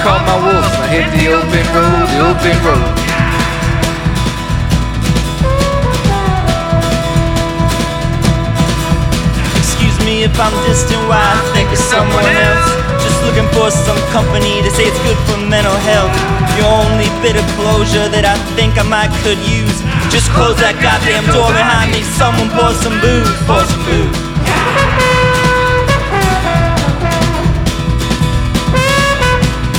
caught my wolves and I hit the open road, the open road. Excuse me if I'm distant, why I think of someone else. Just looking for some company to say it's good for mental health. The only bit of closure that I think I might could use. Just close that goddamn door behind me. Someone pour some booze, pour some booze.